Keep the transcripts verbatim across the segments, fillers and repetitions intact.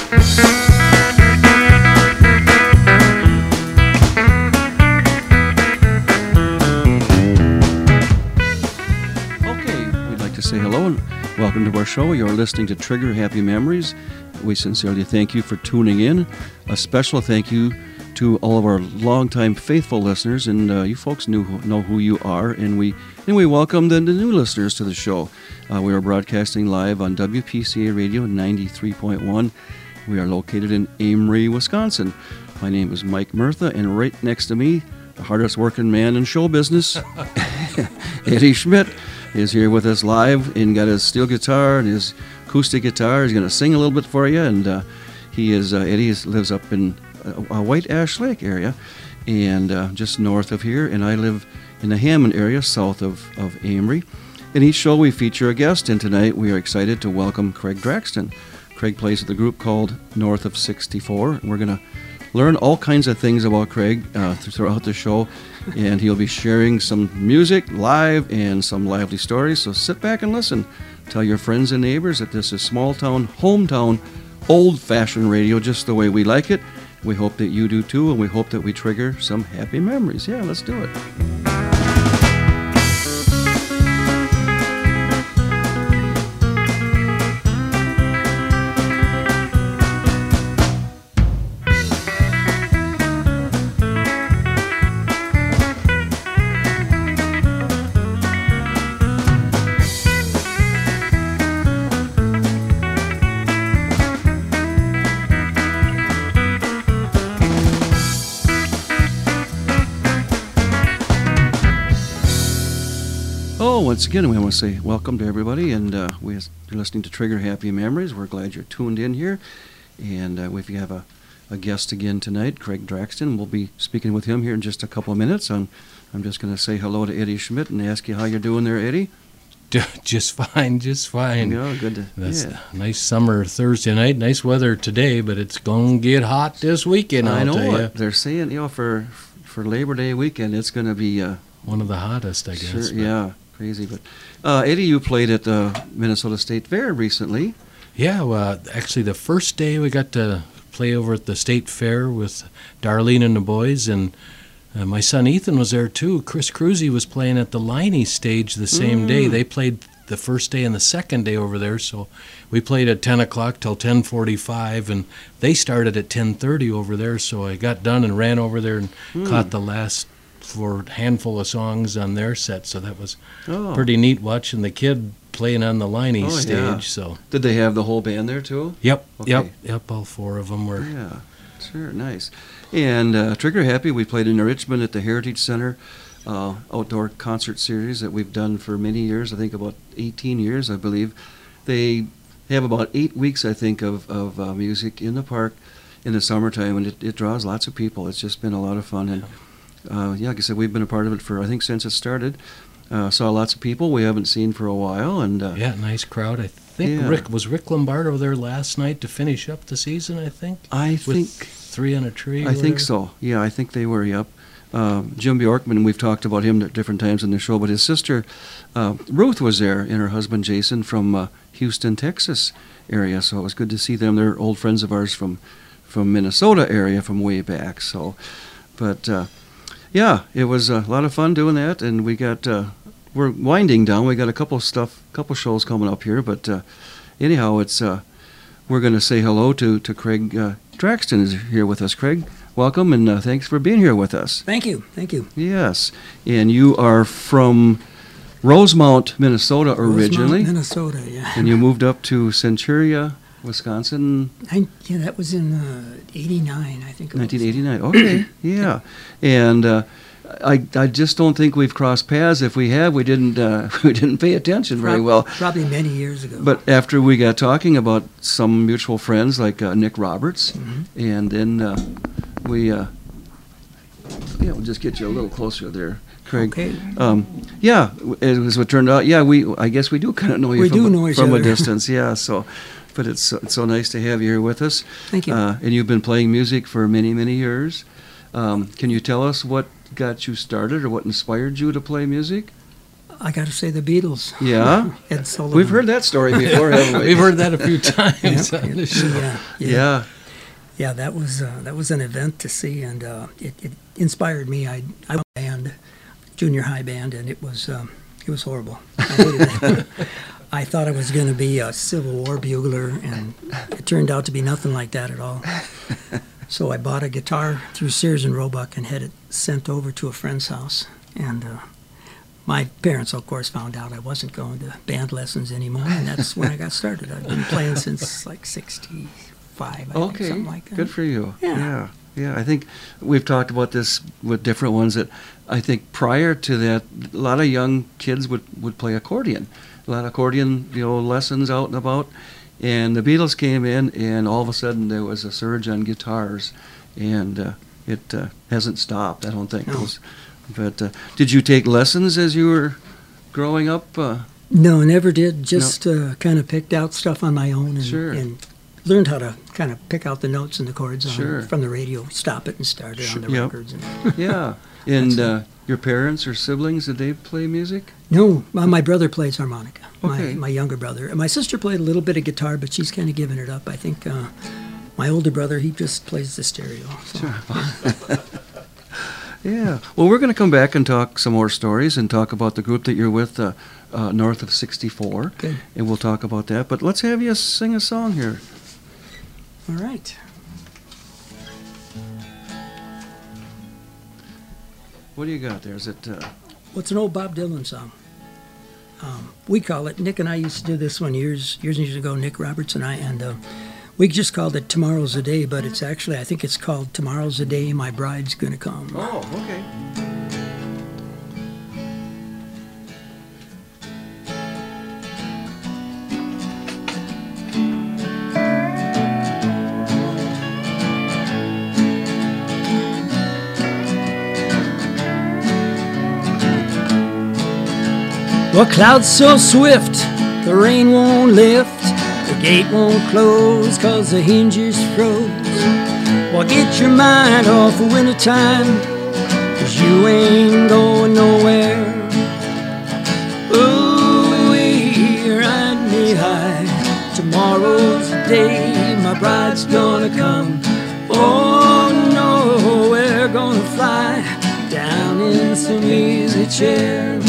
Say hello and welcome to our show. You're listening to Trigger Happy Memories. We sincerely thank you for tuning in. A special thank you to all of our longtime faithful listeners, and uh, you folks knew, know who you are, and we and we welcome the, the new listeners to the show. Uh, we are broadcasting live on W P C A Radio ninety-three point one. We are located in Amory, Wisconsin. My name is Mike Murtha, and right next to me, the hardest working man in show business, Eddie Schmidt, is here with us live and got his steel guitar and his acoustic guitar. He's going to sing a little bit for you, and uh, he is uh, Eddie is, lives up in a, a White Ash Lake area, and uh, just north of here, and I live in the Hammond area, south of, of Amory. In each show, we feature a guest, and tonight we are excited to welcome Craig Draxton. Craig plays with a group called North of sixty-four, and we're going to learn all kinds of things about Craig uh, throughout the show, and he'll be sharing some music live and some lively stories. So sit back and listen. Tell your friends and neighbors that this is small town, hometown, old-fashioned radio, just the way we like it. We hope that you do too, and we hope that we trigger some happy memories. Yeah, let's do it. Once again, we want to say welcome to everybody, and uh, we're listening to Trigger Happy Memories. We're glad you're tuned in here, and uh, if you have a, a guest again tonight, Craig Draxton, we'll be speaking with him here in just a couple of minutes. I'm, I'm just going to say hello to Eddie Schmidt and ask you how you're doing there, Eddie. Just fine, just fine. Yeah, good to, That's yeah. a nice summer Thursday night, nice weather today, but it's going to get hot this weekend, I'll I know tell it. you. They're saying, you know, for for Labor Day weekend, it's going to be uh, one of the hottest, I guess. Sure, yeah. Crazy, but uh, Eddie, you played at the Minnesota State Fair recently. Yeah, well, actually, the first day we got to play over at the State Fair with Darlene and the boys, and uh, my son Ethan was there too. Chris Cruzy was playing at the Liney stage the same mm. day. They played the first day and the second day over there, so we played at ten o'clock till ten forty-five, and they started at ten thirty over there. So I got done and ran over there and mm. caught the last for a handful of songs on their set, so that was oh. pretty neat watching the kid playing on the Liney oh, stage. Yeah. So did they have the whole band there too? Yep, okay. yep, yep. All four of them were. Yeah, sure, nice. And uh, Trigger Happy, we played in Richmond at the Heritage Center uh, outdoor concert series that we've done for many years. I think about eighteen years, I believe. They have about eight weeks, I think, of of uh, music in the park in the summertime, and it, it draws lots of people. It's just been a lot of fun. And Uh, yeah, like I said, we've been a part of it for, I think, since it started. Uh, saw lots of people we haven't seen for a while. and uh, Yeah, nice crowd. I think yeah. Rick, was Rick Lombardo there last night to finish up the season, I think? I With think... Three on a Tree? I think so. Yeah, I think they were, yep. Uh, Jim Bjorkman, we've talked about him at different times in the show, but his sister, uh, Ruth, was there, and her husband, Jason, from uh, Houston, Texas area, so it was good to see them. They're old friends of ours from, from Minnesota area from way back, so... But... Uh, Yeah, it was a lot of fun doing that, and we got uh, we're winding down. We got a couple of stuff, couple shows coming up here, but uh, anyhow, it's uh, we're going to say hello to to Craig uh, Draxton is here with us. Craig, welcome, and uh, thanks for being here with us. Thank you, thank you. Yes, and you are from Rosemount, Minnesota, originally. Rosemount, Minnesota, yeah. And you moved up to Centuria, Wisconsin. I, yeah, that was in uh, eighty-nine, I think. It nineteen eighty-nine. Okay, yeah, and uh, I I just don't think we've crossed paths. If we have, we didn't uh, we didn't pay attention very well. Probably many years ago. But after we got talking about some mutual friends like uh, Nick Roberts, mm-hmm. and then uh, we uh, yeah, we'll just get you a little closer there, Craig. Okay. Um, yeah, as it turned out, yeah, we I guess we do kind of know you we from, do know each from other. a distance. Yeah, so. But it's, it's so nice to have you here with us. Thank you. Uh, and you've been playing music for many, many years. Um, can you tell us what got you started or what inspired you to play music? I got to say the Beatles. Yeah? Ed Sullivan. We've heard that story before, haven't we? We've heard that a few times. Yeah, on the show. yeah, yeah. Yeah. Yeah, that was uh, that was an event to see, and uh, it, it inspired me. I I was in a band, junior high band, and it was um, it was horrible. I hated it. I thought I was going to be a Civil War bugler, and it turned out to be nothing like that at all. So I bought a guitar through Sears and Roebuck and had it sent over to a friend's house. And uh, my parents, of course, found out I wasn't going to band lessons anymore, and that's when I got started. I've been playing since like sixty-five, I Okay, think, something like that. good for you. Yeah. yeah, yeah. I think we've talked about this with different ones. That I think prior to that, a lot of young kids would, would play accordion. A lot of accordion, you know, lessons out and about. And the Beatles came in, and all of a sudden there was a surge on guitars, and uh, it uh, hasn't stopped. I don't think. No. Those, but uh, did you take lessons as you were growing up? Uh, No, never did. Just uh, kind of picked out stuff on my own and, Sure. and learned how to kind of pick out the notes and the chords on, Sure. from the radio, stop it and start it on the Yep. records. And yeah. And That's uh, your parents or siblings, did they play music? no, my, my brother plays harmonica. Okay. My, my younger brother. And my sister played a little bit of guitar, but she's kind of given it up. I think uh, my older brother, he just plays the stereo. So, Sure. Yeah. Well, we're going to come back and talk some more stories and talk about the group that you're with, uh, uh, North of sixty-four. Good. And we'll talk about that. But let's have you sing a song here. All right. What do you got there? Is it... Uh, What's an old Bob Dylan song? Um, we call it, Nick and I used to do this one years years and years ago, Nick Roberts and I, and uh, we just called it Tomorrow's a Day, but it's actually, I think it's called Tomorrow's a Day, My Bride's Gonna Come. oh, okay. Well, clouds so swift, the rain won't lift, the gate won't close, cause the hinges froze. Well, get your mind off of wintertime, cause you ain't going nowhere. Ooh, ride me high, tomorrow's the day, my bride's gonna come. Oh no, we're gonna fly down in some easy chair.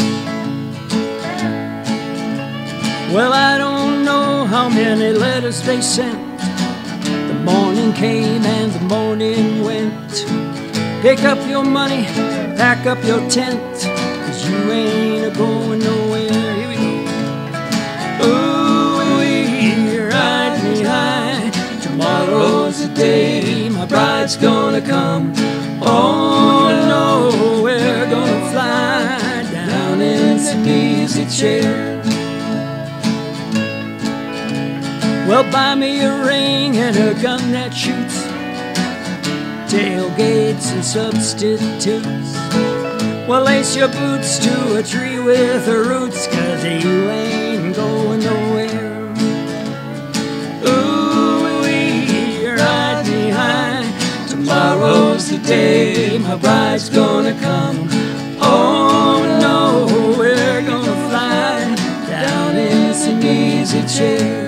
Well, I don't know how many letters they sent. The morning came and the morning went. Pick up your money, pack up your tent, cause you ain't a-going nowhere. Here we go. Ooh, ride me high, tomorrow's the day, my bride's gonna come. Oh no, we're gonna fly down in some easy chair. Well, buy me a ring and a gun that shoots, tailgates and substitutes. Well, lace your boots to a tree with the roots, cause you ain't going nowhere. Ooh, ride me high, tomorrow's the day, my bride's gonna come. Oh no, we're gonna fly down in some easy chair.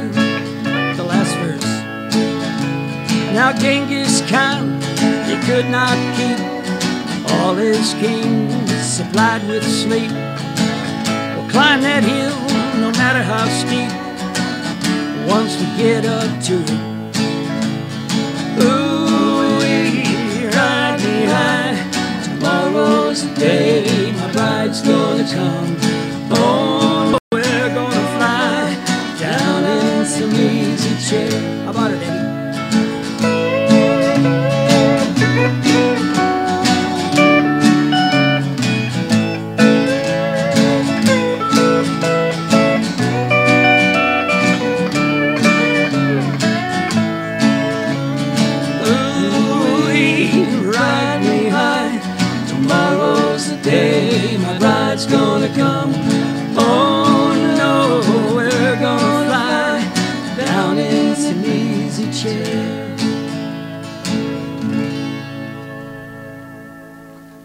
Now Genghis Khan, he could not keep all his kings supplied with sleep. We'll climb that hill, no matter how steep, once we get up to it. Ooh, ride me high, tomorrow's the day, my bride's gonna come. Oh, we're gonna fly down in some easy chair. How about it, Eddie? Gonna come.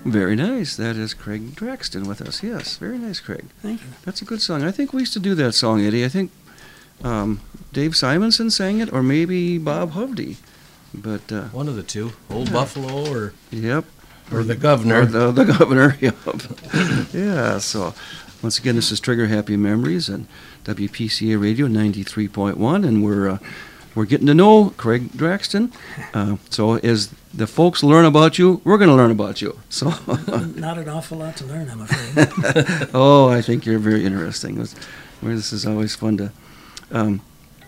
Very nice. That is Craig Draxton with us. Yes, very nice, Craig. Thank you. That's a good song. I think we used to do that song, Eddie. I think um, Dave Simonson sang it, or maybe Bob Hovde. But uh, One of the two, Old Buffalo or yep, or the Governor. or the, the Governor. Yep. Yeah. So once again, this is Trigger Happy Memories and W P C A Radio ninety-three point one, and we're uh, we're getting to know Craig Draxton. Uh, so as the folks learn about you, we're going to learn about you. So Not an awful lot to learn, I'm afraid. oh, I think you're very interesting. This, this is always fun to. Um,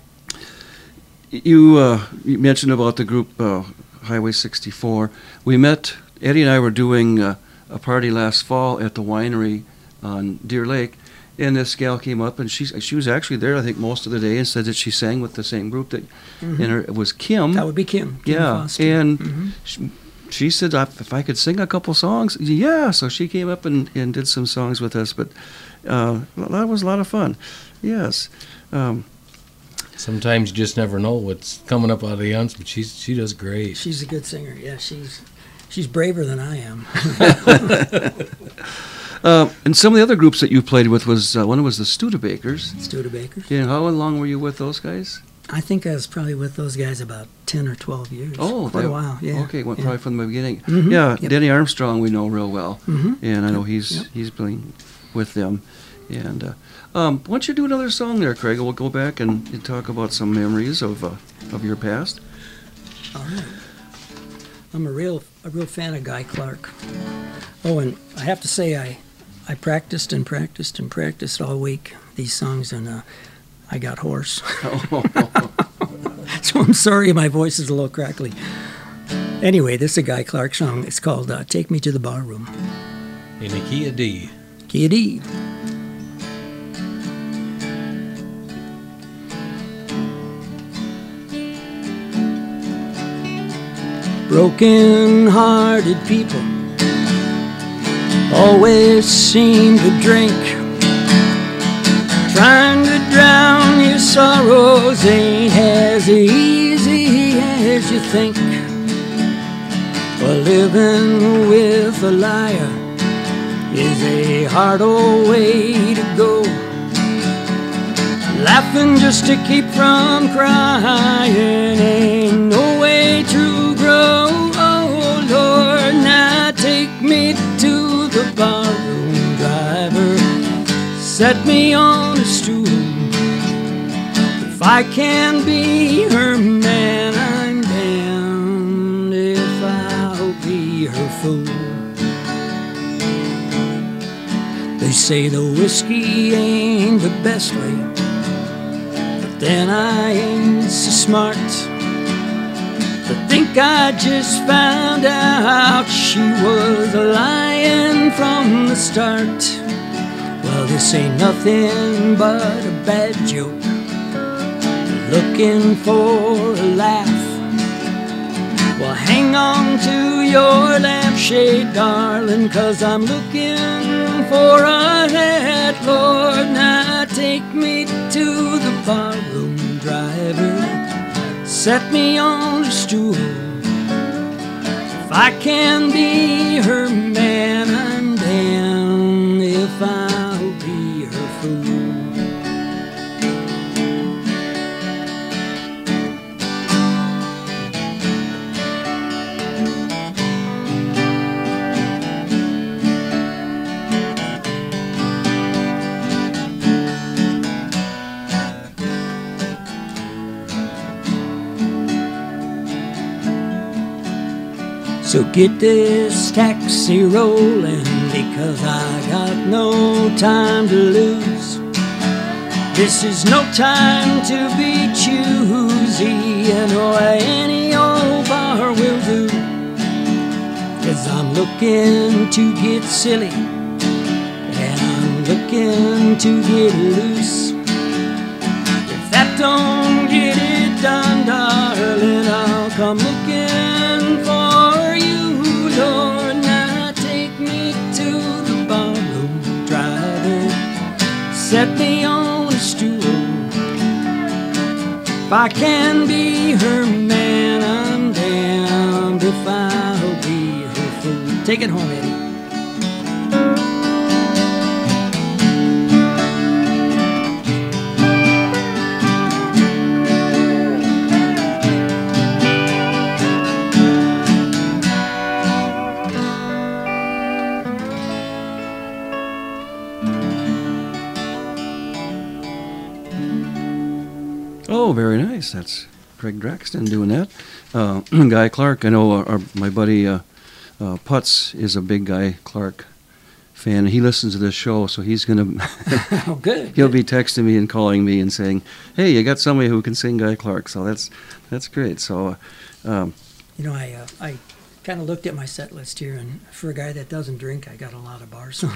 you, uh, you mentioned about the group uh, Highway sixty-four. We met. Eddie and I were doing uh, a party last fall at the winery on Deer Lake, and this gal came up, and she she was actually there, I think, most of the day, and said that she sang with the same group that, Mhm. and her, it was Kim. That would be Kim. Kim yeah, Foster. and Mhm. she, she said uh, if I could sing a couple songs, yeah. So she came up and, and did some songs with us, but uh, that was a lot of fun. Yes. Um, Sometimes you just never know what's coming up out of the youngs, but she's she does great. She's a good singer. Yeah, she's she's braver than I am. uh, and some of the other groups that you played with was uh, one was the Studebakers. Studebakers. Yeah, how long were you with those guys? I think I was probably with those guys about ten or twelve years. Oh, quite that- a while. Yeah. Okay, went yeah. probably from the beginning. Mhm, Yeah, yep. Denny Armstrong we know real well, Mhm. and I know he's Yep. he's been with them. And uh, um, why don't you do another song there, Craig? We'll go back and, and talk about some memories of uh, of your past. All right. I'm a real a real fan of Guy Clark. Oh, and I have to say I I practiced and practiced and practiced all week these songs, and uh, I got hoarse. So I'm sorry my voice is a little crackly. Anyway, this is a Guy Clark song. It's called uh, "Take Me to the Barroom." In the key of D. Key of D. Broken-hearted people always seem to drink, trying to drown your sorrows ain't as easy as you think. Well, living with a liar is a hard old way to go. Laughing just to keep from crying ain't no way to grow. Oh Lord, now take me to the barroom, driver. Set me on a stool. If I can be her man, I'm damned if I'll be her fool. They say the whiskey ain't the best way, but then I ain't so smart to think I just found out she was lying from the start. Well, this ain't nothing but a bad joke, looking for a laugh. Well, hang on to your lampshade, darling, 'cause I'm looking for a hat. Lord, now take me to the barroom, driver. Set me on a stool. If I can be her man, I'm damned if I'll be her fool. So get this taxi rolling, because I got no time to lose. This is no time to be choosy, you know, any old bar will do. 'Cause I'm looking to get silly, and I'm looking to get loose. If that don't get it done, darling, I'll come looking for you, Lord. Now take me to the barroom, driver. Set me on a stool. If I can be her man, I'm damned if I'll be her fool. Take it home, Eddie. Oh, very nice. That's Craig Draxton doing that. Uh, Guy Clark, I know our, our, my buddy uh, uh, Putz is a big Guy Clark fan. He listens to this show, so he's going to... Oh, good. He'll good. be texting me and calling me and saying, hey, you got somebody who can sing Guy Clark. So that's that's great. So, uh, um, You know, I uh, I kind of looked at my set list here, and for a guy that doesn't drink, I got a lot of bar songs.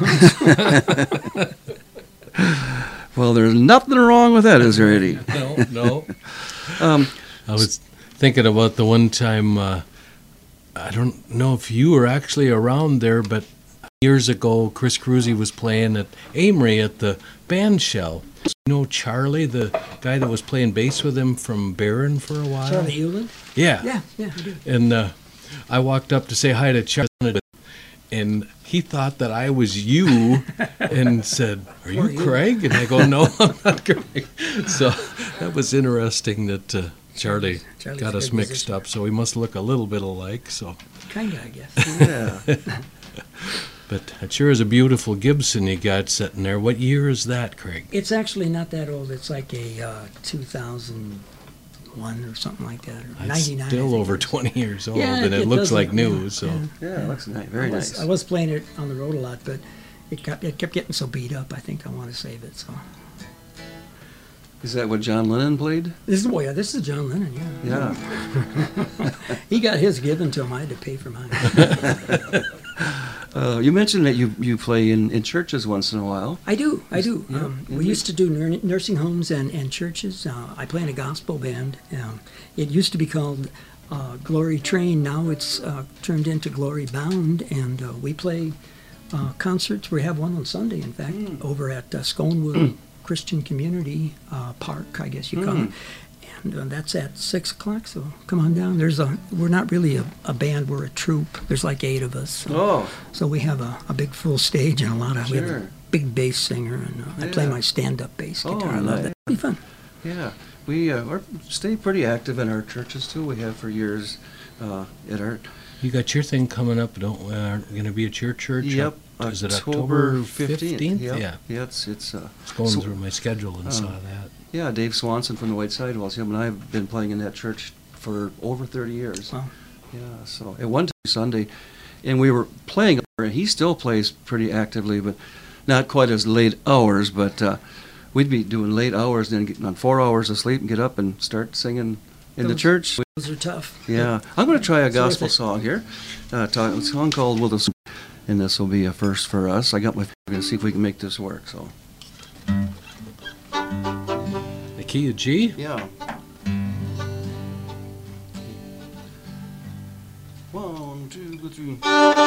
well, there's nothing wrong with that, is there, Eddie? No, no. um, I was thinking about the one time, uh, I don't know if you were actually around there, but years ago, Chris Cruzy was playing at Amory at the band shell. You know Charlie, the guy that was playing bass with him from Barron for a while? Charlie Euland? Yeah. Yeah, yeah, I do. And uh, I walked up to say hi to Charlie, and he thought that I was you and said, are you, you Craig? And I go, no, I'm not Craig. So that was interesting that uh, Charlie Charlie's got a us good mixed musician. up, so we must look a little bit alike. So, Kind of, I guess. yeah. But it sure is a beautiful Gibson you got sitting there. What year is that, Craig? It's actually not that old. It's like a uh, two thousand one or something like that, or It's ninety-nine. I still think over it is. twenty years old, Yeah, and it, it looks doesn't- like new. yeah, so, yeah. Yeah, it looks nice. Very I was, nice. I was playing it on the road a lot, but it kept, it kept getting so beat up, I think I want to save it. So Is that what John Lennon played? This is, oh yeah, this is John Lennon, yeah. Yeah. He got his given to him. I had to pay for mine. Uh, you mentioned that you, you play in, in churches once in a while. I do, I do. Yeah, Um, we indeed. used to do nur- nursing homes and, and churches. Uh, I play in a gospel band. Um, it used to be called uh, Glory Train. Now it's uh, turned into Glory Bound, and uh, we play uh, concerts. We have one on Sunday, in fact, Mm. over at uh, Sconewood Christian Community uh, Park, I guess you call Mm. it. And uh, that's at six o'clock, so come on down. There's a. We're not really a, a band, we're a troupe. There's like eight of us. So. Oh, So we have a, a big full stage and a lot of we have Sure. a big bass singer, and uh, I play Yeah. my stand-up bass Oh, guitar. I love nice. that. It'll be fun. yeah. We uh, are, stay pretty active in our churches, too. We have for years uh, at our... you got your thing coming up. Don't aren't going to be at your church? Yep. Is it October fifteenth? fifteenth? Yep. Yeah. Yeah, it's... it's uh, I was going So- through my schedule and Oh. saw that. yeah, Dave Swanson from the White Sidewalls. Him and I have been playing in that church for over thirty years. Wow. Yeah, so at one time Sunday, and we were playing, and he still plays pretty actively, but not quite as late hours, but uh, we'd be doing late hours, then getting on four hours of sleep and get up and start singing in the Those- church. Those are tough. Yeah, I'm going to try a It's worth gospel it. song here. Uh, ta- a song called Will the and this will be a first for us. I got my, we're going to see if we can make this work, so. The key of G? Yeah. One, two, three.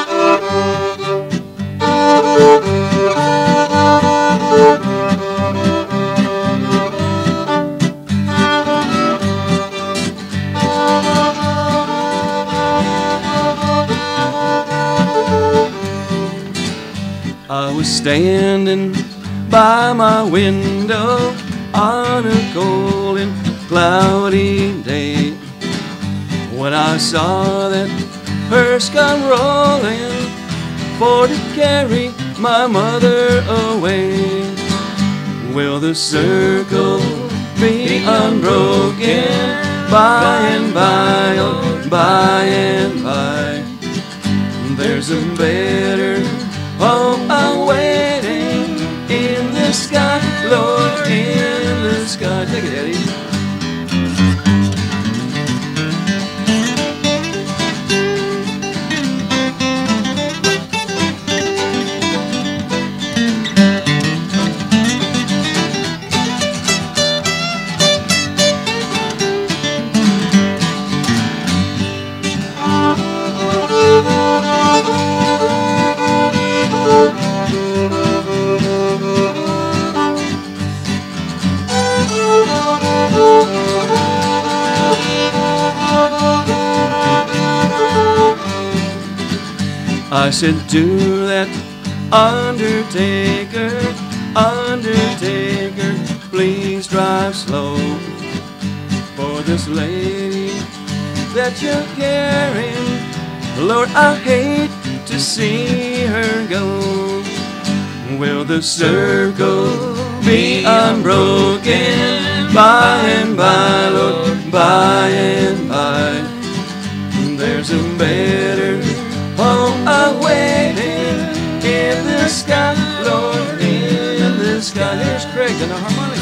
I was standing by my window on a cold and cloudy day when I saw that hearse come rolling for to carry my mother away. Will the circle be unbroken by and by, oh, by and by? There's a better hope awaiting in the sky, Lord, in the sky. Take it, Eddie. I said to that undertaker, undertaker, please drive slow. For this lady that you're carrying, Lord, I hate to see her go. Will the circle be unbroken by and by, Lord, by and by. There's a better home awaiting in the sky, Lord, in the sky. There's Craig and the harmonica.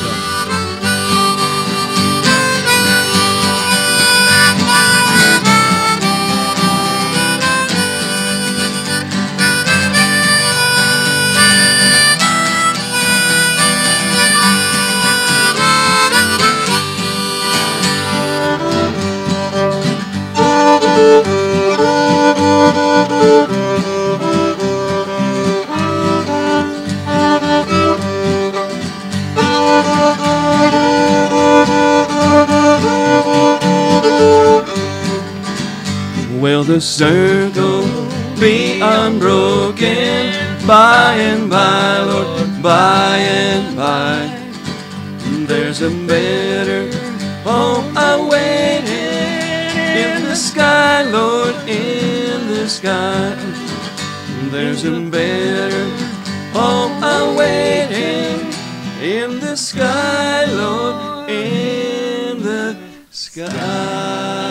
Will the circle be unbroken by and by, Lord, by and by? There's a better home awaiting in the sky, Lord, in the sky. There's a better home awaiting in the sky, Lord, in the sky.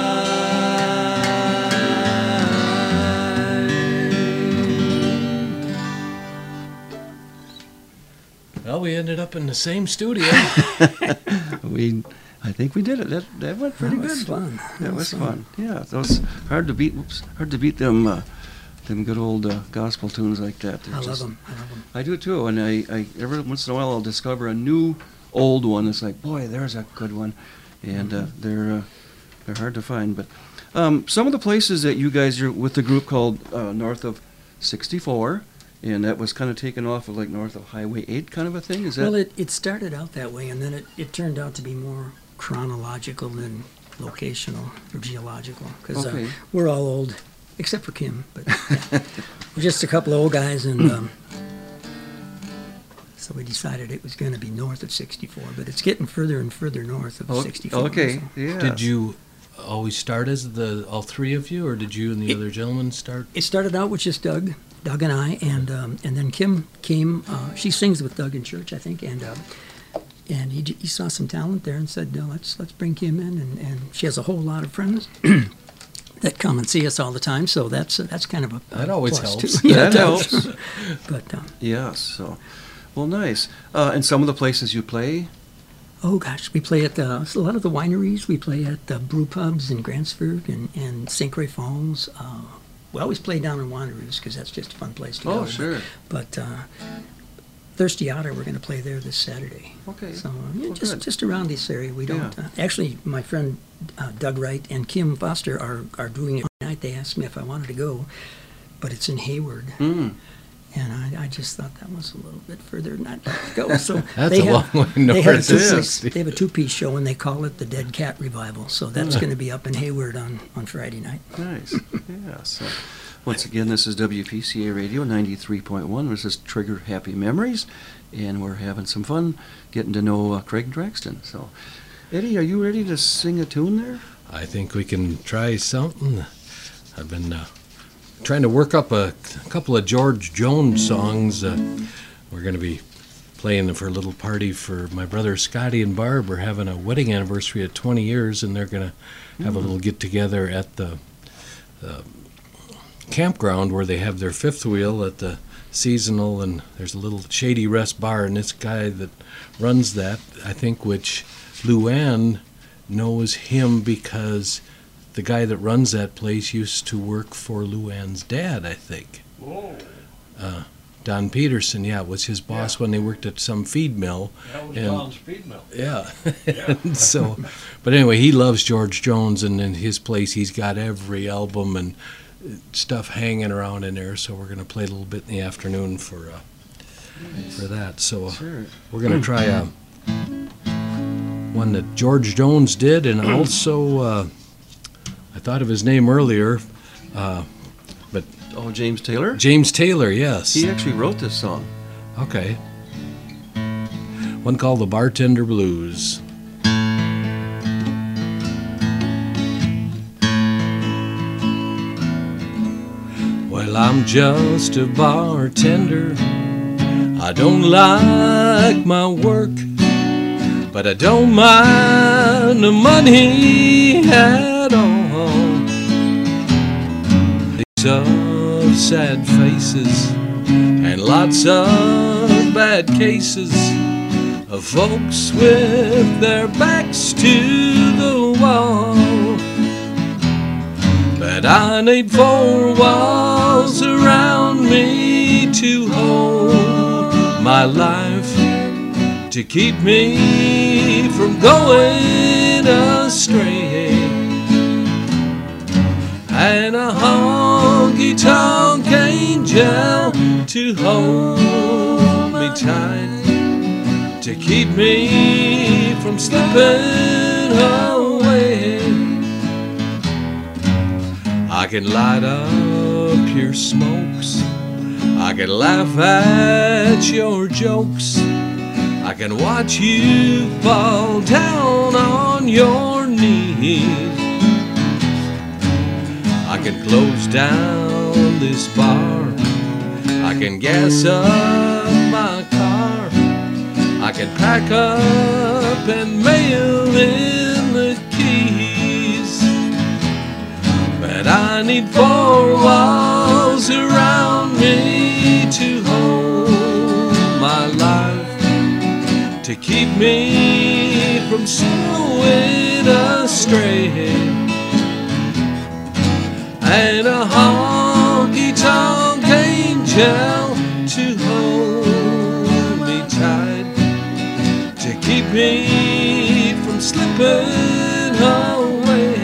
Well, we ended up in the same studio. we, I think we did it. That that went pretty That was good. fun. That, That was was fun. Yeah, that was hard to beat. Oops, hard to beat them. Uh, them good old uh, gospel tunes like that. They're I love just- them. I love them. I do too, and I, I every once in a while I'll discover a new old one. It's like, boy, there's a good one, and uh, they're uh, they're hard to find. But um, some of the places that you guys are with the group called uh, North of sixty-four, and that was kind of taken off of like north of Highway eight, kind of a thing. Is that? Well, it, it started out that way, and then it, it turned out to be more chronological than locational or geological, because Okay. uh, we're all old, except for Kim, but yeah. We're just a couple of old guys, and um, so we decided it was going to be north of sixty-four, but it's getting further and further north of O- sixty-four. Okay. so. Yeah. Did you always start as the all three of you, or did you and the It- other gentlemen start? It started out with just Doug, Doug and I, and um, and then Kim came. Uh, she sings with Doug in church, I think, and uh, and he, j- he saw some talent there and said, no, let's let's bring Kim in, and, and she has a whole lot of friends that come and see us all the time. So that's that's kind of a, a That always plus, helps. too. Yeah, That it does. helps. But um, Yes. So, well, nice. Uh, and some of the places you play. oh gosh, we play at uh, a lot of the wineries. We play at the brew pubs in Grantsburg and and Saint Croix Falls. Uh, we always play down in Wanderoos because that's just a fun place to go. Oh, But- sure. But uh, Thirsty Otter, we're going to play there this Saturday. Okay. So uh, yeah, Well, just good. just around this area, we don't. Yeah. Uh, actually, my friend uh, Doug Wright and Kim Foster are are doing it tonight. They asked me if I wanted to go, but it's in Hayward, Mm. and I, I just thought that was a little bit further than I'd like to go. So That's they a have, long way they north. have, a It two-piece, is. they have a two-piece show, and they call it the Dead Cat Revival. So that's going to be up in Hayward on on Friday night. Nice. Yeah. So, once again, this is W P C A Radio ninety-three point one. This is Trigger Happy Memories, and we're having some fun getting to know uh, Craig Draxton. So, Eddie, are you ready to sing a tune there? I think we can try something. I've been uh, trying to work up a, a couple of George Jones songs. Uh, we're going to be playing for a little party for my brother Scotty and Barb. We're having a wedding anniversary of twenty years, and they're going to have a little get together at the uh, campground where they have their fifth wheel at the seasonal, and there's a little Shady Rest bar, and this guy that runs that, I think, which Luann knows him because the guy that runs that place used to work for Luann's dad, I think. Whoa. Uh, Don Peterson, yeah, was his boss Yeah. when they worked at some feed mill. That was And- Don's feed mill. Yeah. Yeah. And so, but anyway, he loves George Jones, and in his place, he's got every album and stuff hanging around in there. So we're going to play a little bit in the afternoon for uh, for that. So uh, Sure. we're going to try a one that George Jones did, and also uh, I thought of his name earlier, uh, but Oh, James Taylor? James Taylor. Yes. He actually wrote this song. Okay. One called The Bartender Blues. Well, I'm just a bartender. I don't like my work. but I don't mind the money at all. These are sad faces and lots of bad cases of folks with their backs to the wall. But I need four walls around me to hold my life, to keep me from going astray, and a honky-tonk angel to hold me tight, to keep me from slipping away. I can light up your smokes, I can laugh at your jokes, I can watch you fall down on your knees. I can close down this bar, I can gas up my car, I can pack up and mail in the keys. But I need four walls around me to hold my life, to keep me from going astray, and a honky-tonk angel to hold me tight, to keep me from slipping away.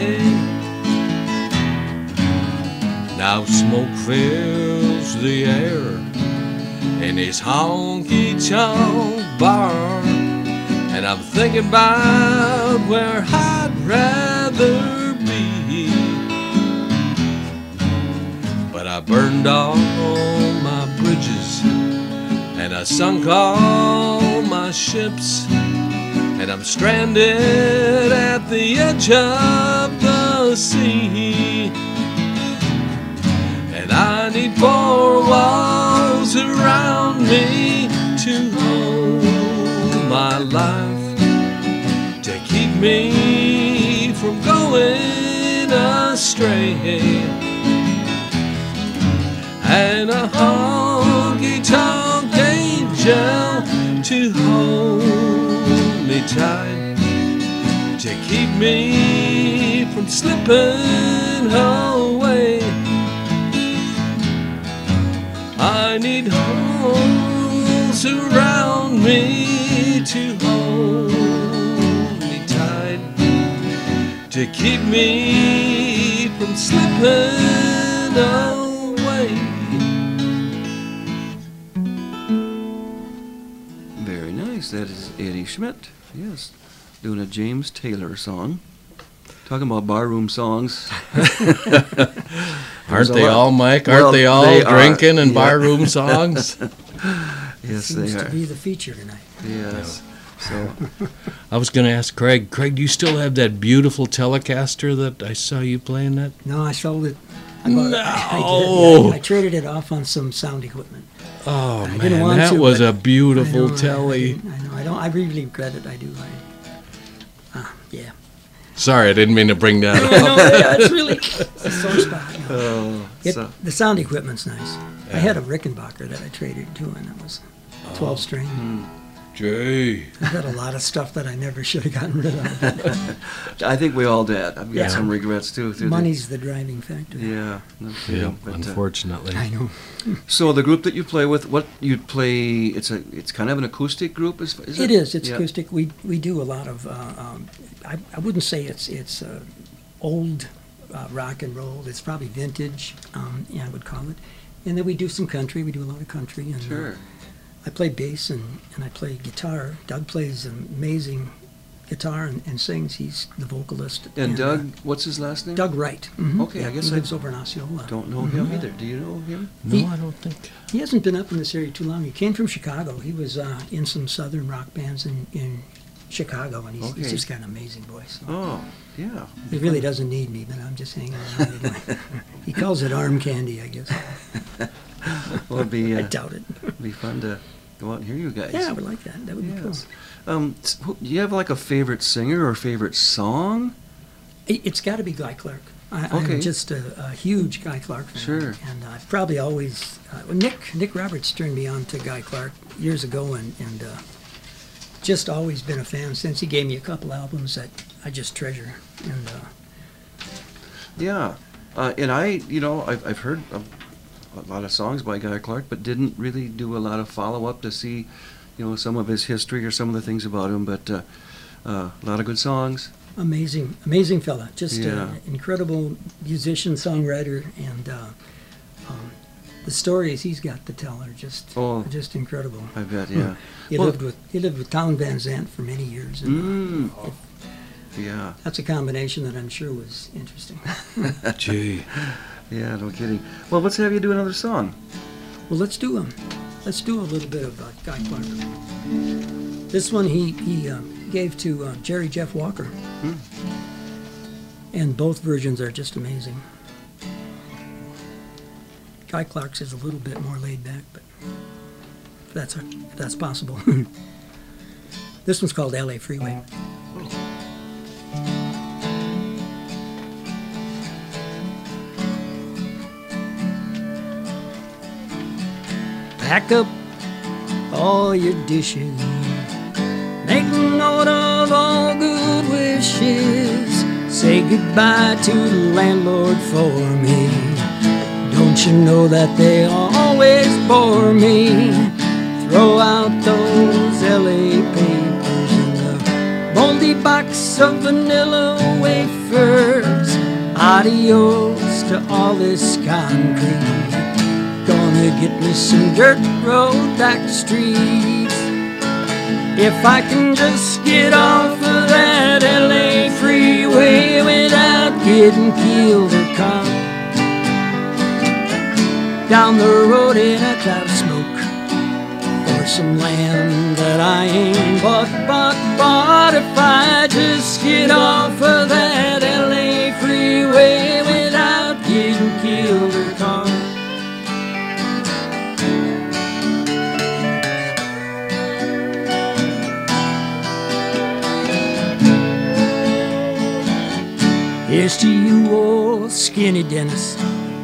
Now smoke fills the air in this honky-tonk bar, and I'm thinking about where I'd rather be. But I burned all my bridges, and I sunk all my ships, and I'm stranded at the edge of the sea. And I need four walls around me to hold my life, to keep me from going astray, and a honky-tonk angel to hold me tight, to keep me from slipping away. I need holes around me to hold me tight, to keep me from slipping away. Very nice. That is Eddie Schmidt. Yes, doing a James Taylor song. Talking about barroom songs. Aren't they all, Mike? Aren't well, they all they drinking are, and yeah. barroom songs? Yes, Seems they to are. be the feature tonight. Yes. So, I was going to ask Craig. Craig, do you still have that beautiful Telecaster that I saw you playing that? No, I sold it. I bought No. it. I, I did. Yeah, I traded it off on some sound equipment. Oh, I didn't man, want that to, was but a beautiful I know, telly. I, I know. I don't. I really regret it. I do. I, ah, yeah. Sorry, I didn't mean to bring that No, up. no, yeah, it's really it's a sore spot. You know. oh, It, so the sound equipment's nice. Yeah. I had a Rickenbacker that I traded to, and it was twelve string. Jay. I had a lot of stuff that I never should have gotten rid of. I think we all did. I've got Yeah. some regrets too. through the- Money's the driving factor. Yeah. No Yeah, kidding, but, uh, unfortunately. I know. so the group that you play with, what you play? It's a. It's kind of an acoustic group. Is, is it? It is. It's Yeah. acoustic. We we do a lot of. Uh, um, I I wouldn't say it's it's uh, old uh, rock and roll. It's probably vintage. Um, yeah, I would call it. And then we do some country. We do a lot of country. And, Sure. Uh, I play bass and, and I play guitar. Doug plays amazing guitar and, and sings. He's the vocalist. And uh, Doug, what's his last name? Doug Wright. Mhm. Okay, I Yeah, guess he I lives over in Osceola. Don't know him either. Do you know him? No, He- I don't think. He hasn't been up in this area too long. He came from Chicago. He was uh, in some southern rock bands in, in Chicago, and he's, Okay. he's just got an amazing voice. So Oh, yeah. he really doesn't need me, but I'm just hanging around. Anyway. He calls it arm candy, I guess. Well, it'd be I uh, doubt it. be fun to go out and hear you guys. Yeah, I would like that. That would be cool. Yes. Um, s- who- do you have like a favorite singer or favorite song? It- It's got to be Guy Clark. I, Okay. I'm just a, a huge Guy Clark fan. Sure. And I've probably always uh, well, Nick Nick Roberts turned me on to Guy Clark years ago, and and uh, just always been a fan since. He gave me a couple albums that I just treasure. And uh, Yeah, uh, and I, you know, I've, I've heard a, a lot of songs by Guy Clark, but didn't really do a lot of follow up to see, you know, some of his history or some of the things about him. But uh, uh, a lot of good songs. amazing, amazing fella. Just Yeah. an incredible musician, songwriter, and uh, um, the stories he's got to tell are just Oh. are just incredible. I bet, yeah. He Well- lived with he lived with Town Van Zandt for many years, and uh, Mm. Yeah, that's a combination that I'm sure was interesting. Gee. yeah, no kidding. Well, let's have you do another song. Well, let's do um, let's do a little bit of uh, Guy Clark. This one he he uh, gave to uh, Jerry Jeff Walker, Hmm. and both versions are just amazing. Guy Clark's is a little bit more laid back, but if that's if that's possible. This one's called L A Freeway. Pack up all your dishes. Make a note of all good wishes. Say goodbye to the landlord for me. Don't you know that they always bore me? Throw out those L A papers and the moldy box of vanilla wafers. Adios to all this concrete. Gonna get me some dirt road back streets. If I can just get off of that L A freeway without getting killed or caught. Down the road in a cloud of smoke, or some land that I ain't bought, bought, bought. If I just get off of that L A freeway without getting killed or caught. Here's to you, old skinny Dennis.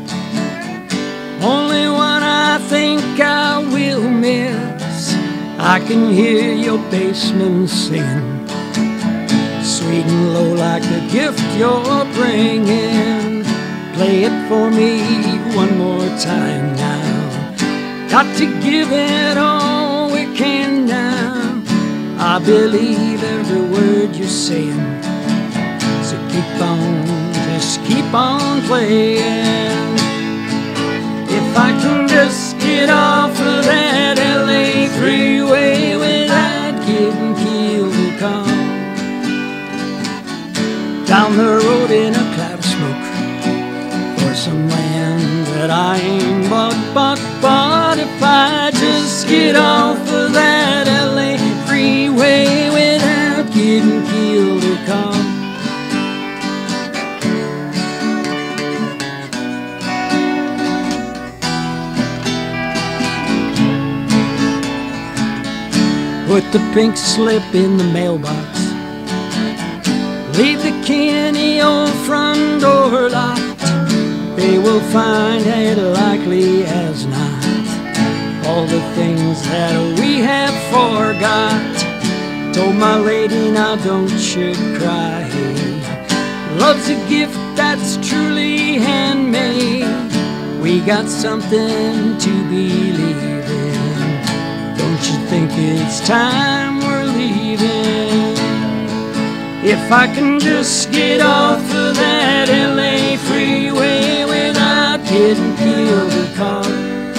Only one I think I will miss. I can hear your bassman singing, sweet and low like a gift you're bringing. Play it for me one more time now. Got to give it all we can now. I believe every word you're saying. So keep on, just keep on playing. If I can just get off of that L A freeway without getting killed or caught. Down the road in a cloud of smoke, for some land that I ain't bought, bought, bought. If I just get off of that L A freeway without getting killed or caught. Put the pink slip in the mailbox. Leave the key in the old front door locked. They will find it likely as not. All the things that we have forgot. Told my lady, now don't you cry. Love's a gift that's truly handmade. We got something to believe in. Don't you think it's time we're leaving? If I can just get off of that L A freeway without getting killed or caught.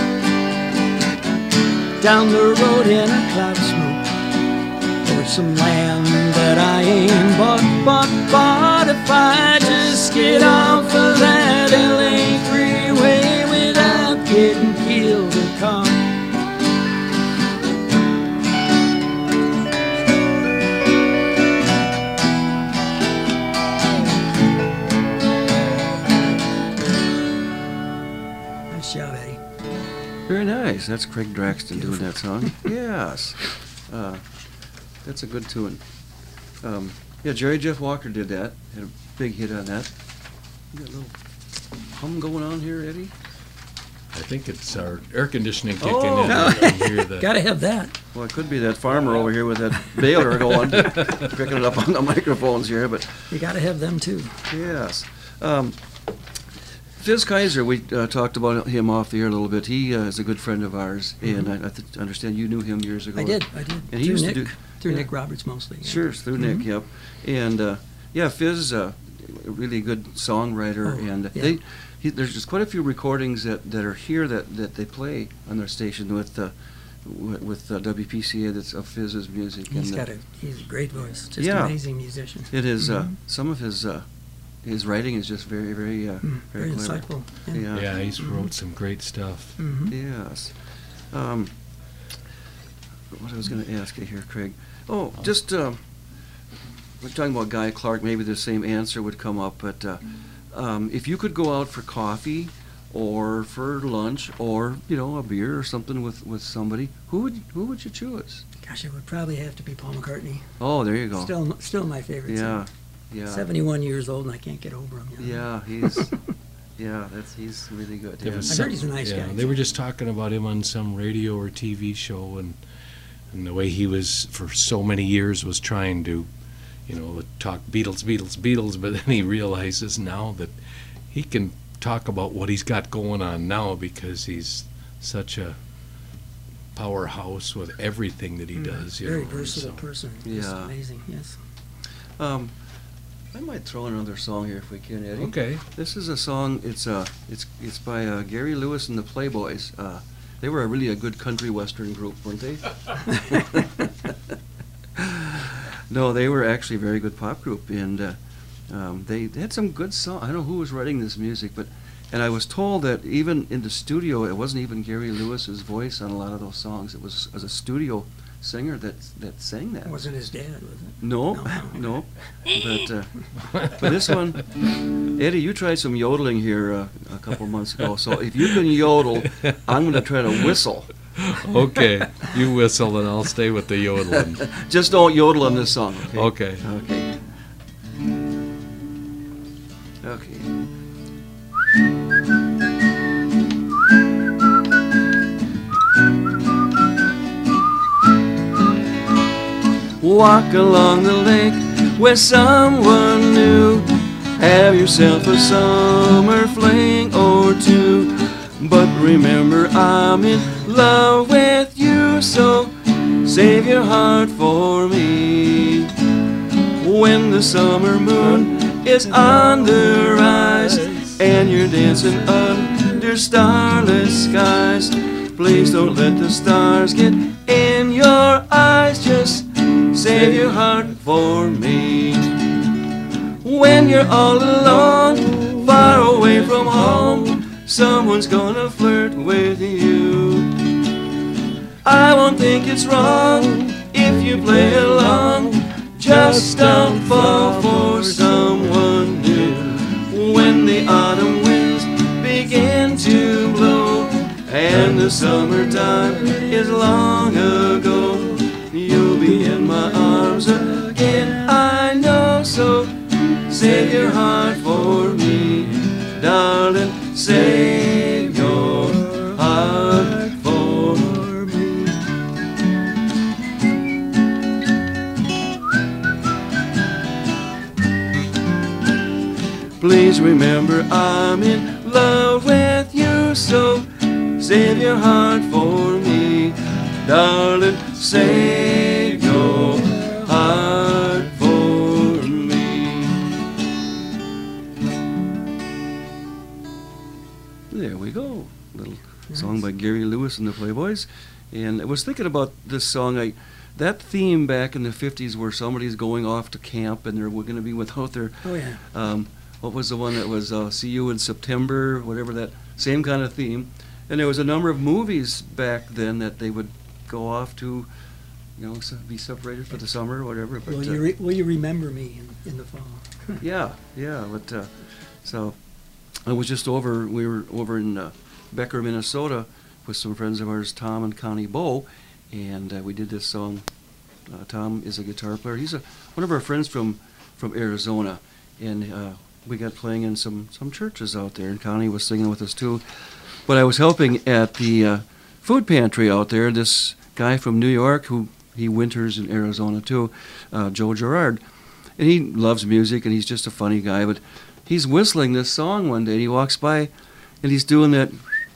Down the road in a cloud of smoke, or some land that I ain't bought, bought, bought. If I just get off of that L A freeway without getting killed or caught. Nice job, Eddie. Very nice. Nice. That's Craig Draxton doing that song. Yes. Uh, that's a good tune. Um, yeah, Jerry Jeff Walker did that. Had a big hit on that. You got a little hum going on here, Eddie? I think it's our air conditioning kicking Oh. in. I can hear the- Gotta have that. Well, it could be that farmer over here with that baler going, picking it up on the microphones here, but You gotta have them too. yes. Um, Fizz Kaiser, we uh, talked about him off the air a little bit. He uh, is a good friend of ours, and I, I th- understand you knew him years ago. I did, I did. And he Through used Nick, to do through yeah. Nick Roberts mostly. Yeah. Sure, it's through Nick, yep. And uh, yeah, Fizz, uh, a really good songwriter, Oh, and yeah. they he, there's just quite a few recordings that, that are here that, that they play on their station with uh, w- with uh, W P C A that's of Fizz's music. He's and, uh, got a he's a great voice. Just Yeah. an amazing musician. It is uh, Mhm. some of his uh, his writing is just very very uh, Mm, very, very clever. insightful. Yeah. Yeah. Yeah, he's wrote some great stuff. Mhm. Yes. Um, what I was going to ask you here, Craig. Oh, just um, we're talking about Guy Clark. Maybe the same answer would come up, but uh, um, if you could go out for coffee or for lunch or you know a beer or something with, with somebody, who would who would you choose? Gosh, it would probably have to be Paul McCartney. Oh, there you go. Still, still my favorite. yeah, singer. yeah, seventy-one years old and I can't get over him. You know? yeah. He's yeah, that's he's really good. There Yeah. was I some- heard he's a nice yeah, guy. They were just talking about him on some radio or T V show, and and the way he was for so many years was trying to, you know, talk Beatles, Beatles, Beatles, but then he realizes now that he can talk about what he's got going on now because he's such a powerhouse with everything that he Mm, does. You Very know, versatile so- person. Just Yeah. amazing. Yes. Um, I might throw in another song here if we can, Eddie. Okay. This is a song. It's uh, it's it's by uh, Gary Lewis and the Playboys. Uh, they were a really a good country western group, weren't they? No, they were actually a very good pop group, and uh, um, they, they had some good songs. I don't know who was writing this music, but and I was told that even in the studio, it wasn't even Gary Lewis's voice on a lot of those songs. It was as a studio singer that that sang that. It wasn't his dad, was it? No, No. no. But uh, but this one, Eddie, you tried some yodeling here uh, a couple months ago. So if you can yodel, I'm going to try to whistle. Okay, you whistle and I'll stay with the yodeling. Just don't yodel on this song, okay? Okay. Okay. Okay. Walk along the lake with someone new. Have yourself a summer fling or two. But remember, I'm in love with you, so save your heart for me. When the summer moon is on the rise and you're dancing under starless skies, please don't let the stars get in your eyes. Just save your heart for me. When you're all alone, far away from home, someone's gonna flirt with you. I won't think it's wrong if you play along. Just don't fall for someone new. When the autumn winds begin to blow and the summertime is long ago, you'll be in my arms again, I know. So save your heart for me, darling, save your heart for me. Please remember, I'm in love with you, so save your heart for me, darling, save your heart for me. There we go. Little song by Gary Lewis and the Playboys. And I was thinking about this song. I that theme back in the fifties where somebody's going off to camp and they're going to be without their Oh yeah. um, what was the one that was uh, See You in September, whatever, that same kind of theme. And there was a number of movies back then that they would go off to, you know, se- be separated for the summer or whatever. But Will uh, you re- will you remember me in, in the fall? yeah, yeah. But uh, so I was just over. We were over in uh, Becker, Minnesota, with some friends of ours, Tom and Connie Bow, and uh, we did this song. Uh, Tom is a guitar player. He's a one of our friends from from Arizona, and uh, we got playing in some some churches out there. And Connie was singing with us too. But I was helping at the uh, food pantry out there. This guy from New York who he winters in Arizona too, uh, Joe Gerard, and he loves music and he's just a funny guy. But he's whistling this song one day. And he walks by, and he's doing that.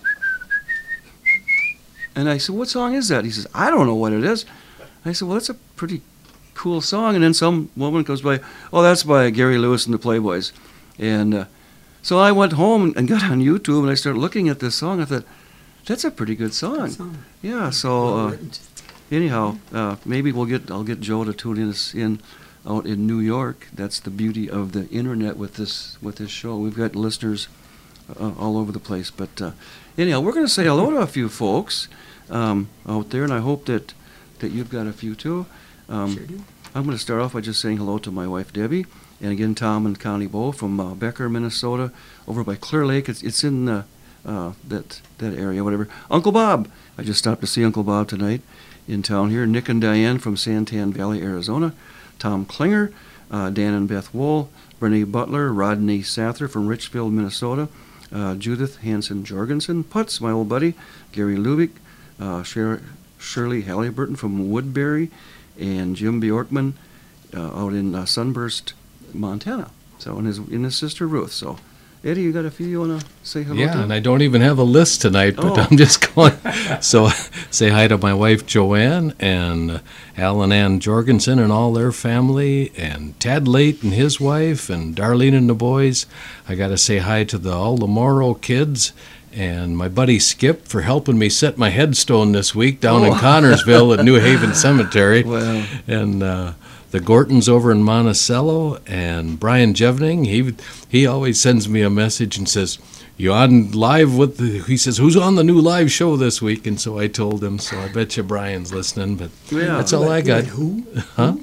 And I said, "What song is that?" He says, "I don't know what it is." I said, "Well, that's a pretty cool song." And then some woman comes by, "Oh, that's by Gary Lewis and the Playboys." And uh, so I went home and got on YouTube, and I started looking at this song. I thought, that's a pretty good song. Good song. Yeah, so uh, anyhow, uh, maybe we'll get I'll get Joe to tune us in out in New York. That's the beauty of the internet with this with this show. We've got listeners uh, all over the place. But uh, anyhow, we're going to say hello to a few folks um, out there, and I hope that that you've got a few too. Um, Sure do. I'm going to start off by just saying hello to my wife Debbie, and again Tom and Connie Bow from uh, Becker, Minnesota, over by Clear Lake. It's it's in uh, uh, that that area, whatever. Uncle Bob, I just stopped to see Uncle Bob tonight in town here. Nick and Diane from Santan Valley, Arizona. Tom Klinger, uh, Dan and Beth Wool, Renee Butler, Rodney Sather from Richfield, Minnesota. Uh, Judith Hansen Jorgensen, Putz, my old buddy, Gary Lubick, uh, Sher- Shirley Halliburton from Woodbury, and Jim Bjorkman uh, out in uh, Sunburst, Montana. So, and his and his sister Ruth. So, Eddie, you got a few you want to say hello Yeah, to? and I don't even have a list tonight, but Oh. I'm just going. So say hi to my wife Joanne and uh, Al and Ann Jorgensen and all their family, and Tad Late and his wife, and Darlene and the boys. I got to say hi to the all the Morrow kids. And my buddy Skip for helping me set my headstone this week down in Oh. Connorsville at New Haven Cemetery. Well, And uh, the Gortons over in Monticello, and Brian Jevning, he he always sends me a message and says, "You on live with the," he says, "Who's on the new live show this week?" And so I told him, so I bet you Brian's listening, but yeah. that's all I got. Who? Huh?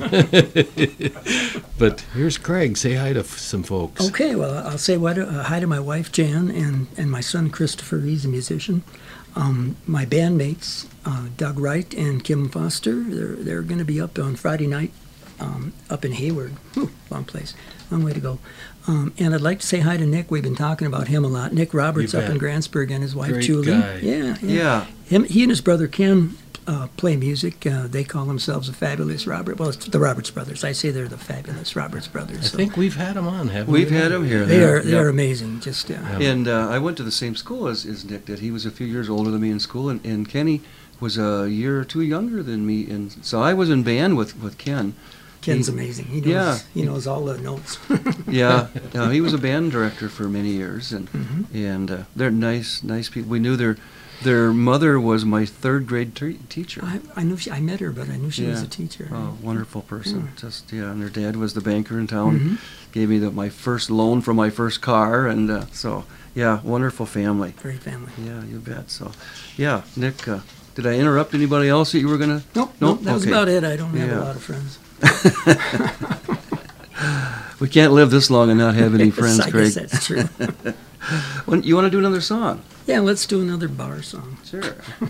But here's Craig. Say hi to f- some folks. Okay, well, I'll say what, uh, hi to my wife Jan and, and my son Christopher. He's a musician. Um, my bandmates, uh, Doug Wright and Kim Foster, they're they're going to be up on Friday night, um, up in Hayward. Whew, long place, long way to go. Um, and I'd like to say hi to Nick. We've been talking about him a lot. Nick Roberts You up in bet. Grantsburg, and his wife Great Julie. guy. Yeah, yeah. Yeah. Him, he and his brother Ken uh, play music. Uh, they call themselves the Fabulous Robert. Well, it's the Roberts brothers. I say they're the Fabulous Roberts brothers. I so think we've had him on, haven't We've we? had him here. they They're- are they yeah. are amazing. Just uh, Yeah. And uh, I went to the same school as, as Nick did. He was a few years older than me in school, and, and Kenny was a year or two younger than me. And so I was in band with, with Ken. Ken's He- amazing. He knows Yeah. he knows all the notes. Yeah, uh, he was a band director for many years, and Mhm. and uh, they're nice, nice people. We knew their their mother was my third grade te- teacher. I, I knew she, I met her, but I knew she was Yeah. a teacher. Oh, wonderful person. Yeah. Just yeah, and their dad was the banker in town. Mhm. Gave me the, my first loan for my first car, and uh, so yeah, wonderful family. Great family. Yeah, you bet. So, yeah, Nick, uh, did I interrupt anybody else that you were gonna? Nope, Nope, nope, that was okay. about it. I don't have Yeah. a lot of friends. We can't live this long and not have any friends, I Craig. guess that's true. When- you want to do another song? Yeah, let's do another bar song. Sure.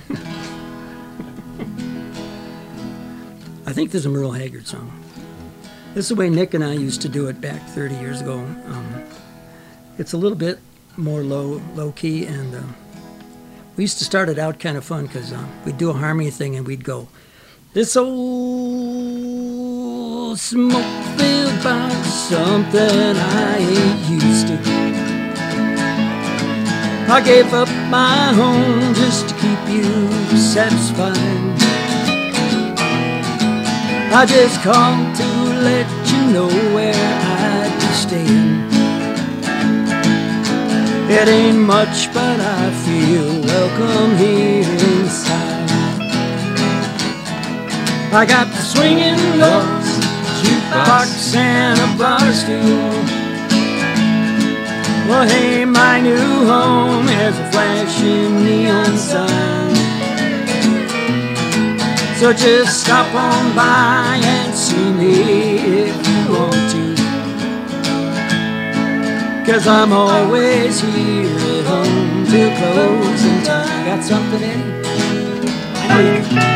I think there's a Merle Haggard song. This is the way Nick and I used to do it back thirty years ago. Um, it's a little bit more low low key, and uh, we used to start it out kind of fun because uh, we'd do a harmony thing and we'd go, "This old smoke-filled bar's something I ain't used to. I gave up my home just to keep you satisfied. I just called to let you know where I'd be staying. It ain't much, but I feel welcome here inside. I got the swinging doors, jukebox, and a bar stool. Well, hey, my new home has a flashing neon sign. So just stop on by and see me if you want to. 'cause I'm always here at home till closing time. Got something, Eddie? I know you do.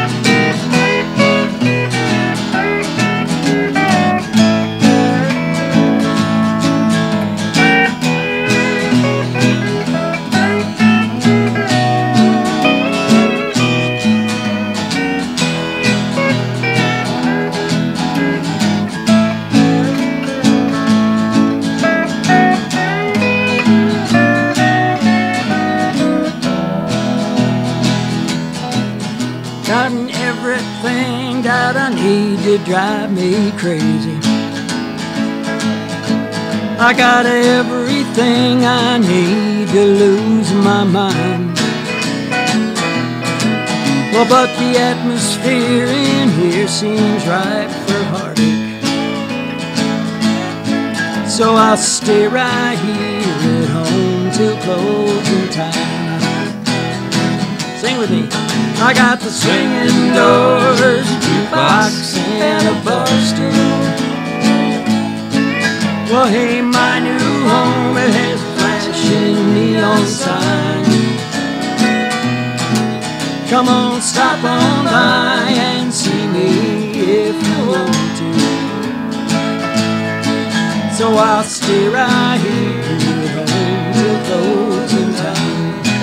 Gotten everything that I need to drive me crazy. I got everything I need to lose my mind. Well, but the atmosphere in here seems ripe for heartache, so I'll stay right here at home till closing time. Sing with me. I got the swinging doors, a jukebox, and a bar stool. Well, hey, my new home, it has a flashing neon sign. Come on, stop on by and see me if you want to. So I'll stay right here at home till closing time.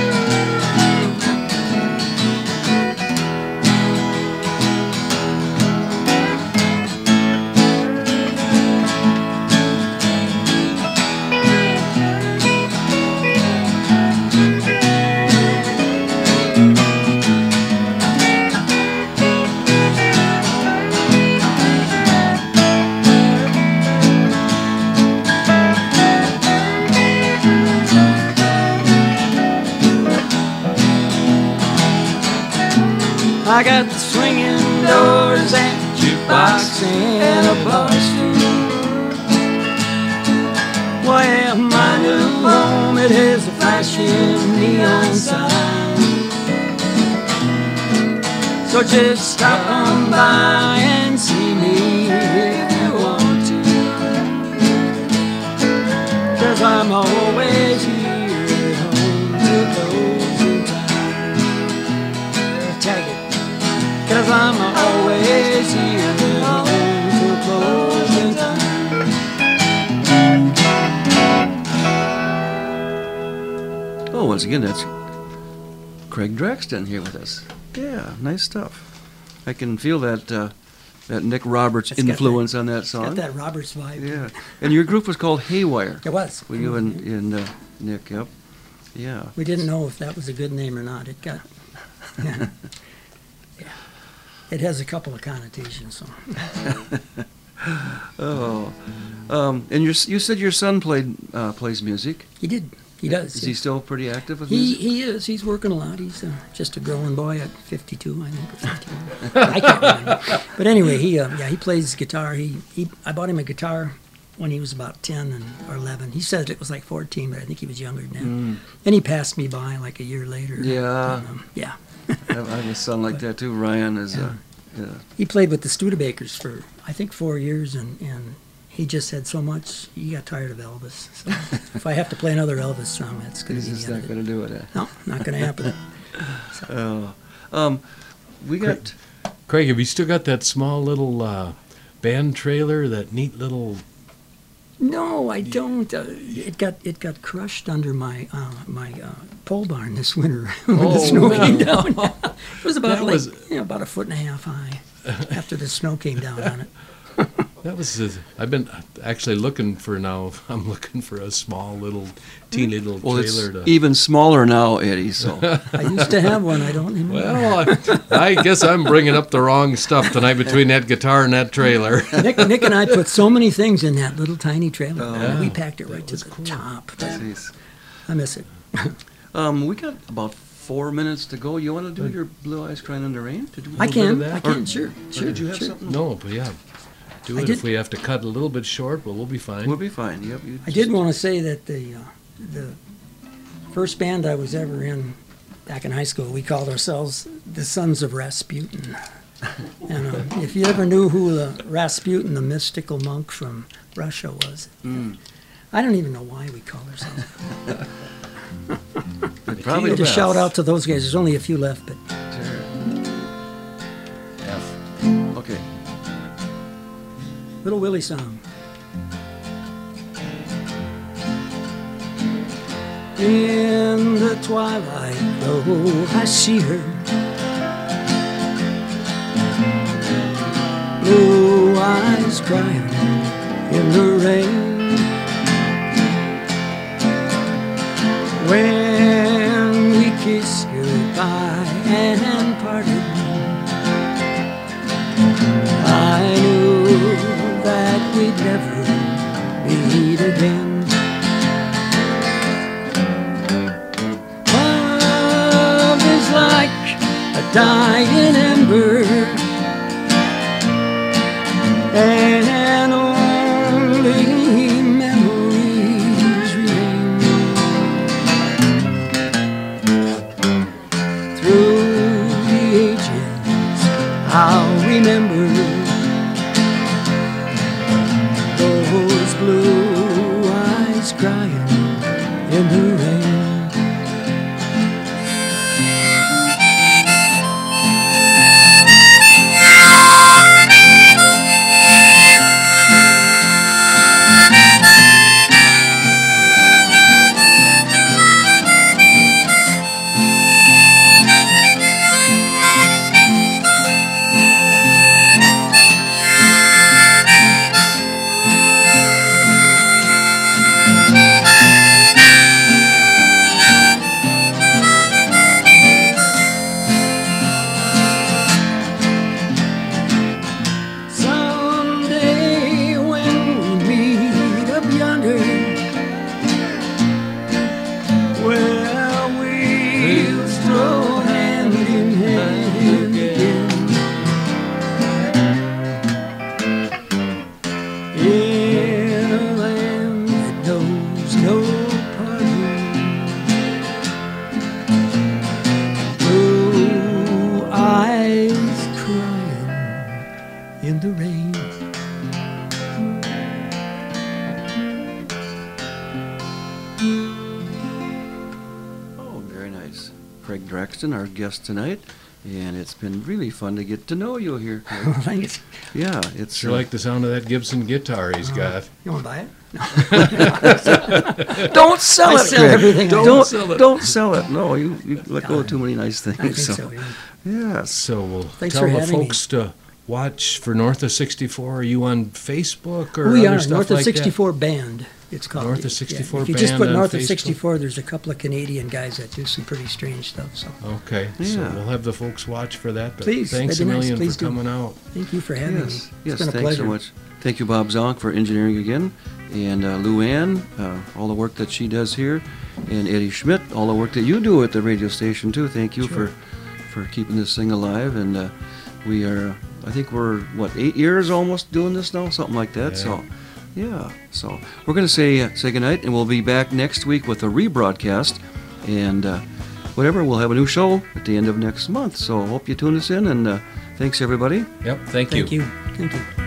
I got the swinging doors and a jukebox and a bar stool. Well, my new home, it has a flashing neon sign. So just stop on by and see me if you want to, 'cause I'm always here at home till closing time. Tag it. 'Cause I'm always here at home till closing time. Oh, once again, that's Craig Draxton here with us. Yeah, nice stuff. I can feel that uh, that Nick Roberts It's got influence that- on that Got song. that Roberts vibe. Yeah, and your group was called Haywire. It was. Were you and, and uh, Nick? Yep. Yeah. We didn't know if that was a good name or not. It got. Yeah. Yeah. It has a couple of connotations. So. Oh, um, and your, you said your son played uh, plays music. He did. He does. Is he still pretty active with He music? he is. He's working a lot. He's uh, just a growing boy at fifty-two, I think, or fifty-one. I can't remember. But anyway, he uh, yeah he plays guitar. He he I bought him a guitar when he was about ten and or eleven. He said it was like fourteen, but I think he was younger than that. Mm. And he passed me by like a year later. Yeah. And, um, yeah. I have I have a son like that too. Ryan is. Uh, yeah. He played with the Studebakers for I think four years, and, and he just had so much. He got tired of Elvis. So if I have to play another Elvis song, that's going to He's be just the not end of going it. to do it. Eh? No, not going to happen. Oh, um, we got. Craig, have you still got that small little uh, band trailer, that neat little... No, I don't. Uh, it got it got crushed under my uh, my uh, pole barn this winter when Oh, the snow no. came down. It was about That like was- you know, about a foot and a half high after the snow came down on it. That was, uh, I've been actually looking for now, I'm looking for a small little, teeny little Well, it's trailer to... even smaller now, Eddie. So I used to have one. I don't anymore. Well, I, I guess I'm bringing up the wrong stuff tonight between that guitar and that trailer. Nick, Nick and I put so many things in that little tiny trailer. Oh. We packed it right to was the cool. top. Jeez. I miss it. Um, we got about four minutes to go. You want to do your Blue Eyes Crying in the Rain? Did you, I bit can. of that? I can. Or- Sure. or Sure. did you have sure. something? No, but yeah, do I it. did- If we have to cut a little bit short, well, we'll be fine. We'll be fine. Yep. You I did want to say that the uh, the first band I was ever in back in high school, we called ourselves the Sons of Rasputin. And um, if you ever knew who uh, Rasputin, the mystical monk from Russia, was, Mm. I don't even know why we call ourselves. Probably Just shout out to those guys. There's only a few left, but F. Okay. Little Willie song. In the twilight, oh, I see her. Blue eyes crying in the rain. When we kissed goodbye and parted, I knew that we'd never meet again. Love is like a dying ember, and only memories remain. Through the ages, I'll remember those blue eyes crying in the rain. Our guest tonight, and it's been really fun to get to know you here. Thanks. Yeah, it's Sure uh, like the sound of that Gibson guitar he's got. You want to buy it? don't sell I it. sell Craig. everything I Don't, do. don't sell it. Don't sell it. No, you, you let go of too many nice things. I think so, yeah. Yes. So we'll Thanks tell for the having me. folks to watch for North of sixty-four. Are you on Facebook or We other are stuff North like of sixty-four Band. It's called North of Yeah. sixty-four If you just Band put on North of Facebook? sixty-four, there's a couple of Canadian guys that do some pretty strange stuff. So that? Okay, so Yeah. we'll have the folks watch for that. But Please, thanks a that'd be nice. million Please for do. coming out. thank you for having me. Yes. It's Yes. been a Thanks pleasure. so much. Thank you, Bob Zonk, for engineering again, and uh, Lou Ann, uh, all the work that she does here, and Eddie Schmidt, all the work that you do at the radio station too. Thank you Sure. for for keeping this thing alive. And uh, we are, I think we're what eight years almost doing this now, something like that. Yeah. So. Yeah, so we're going to say uh, say goodnight, and we'll be back next week with a rebroadcast, and uh, whatever, we'll have a new show at the end of next month. So I hope you tune us in, and uh, thanks, everybody. Yep, thank you. Thank you. Thank you.